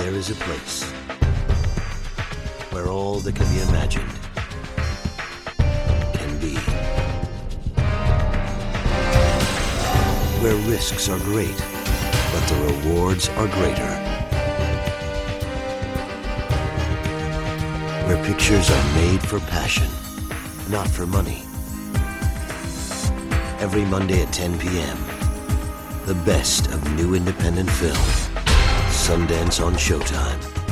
there is a place where all that can be imagined can be. Where risks are great, but the rewards are greater. Where pictures are made for passion, not for money. Every Monday at 10 p.m., the best of new independent film. Sundance on Showtime.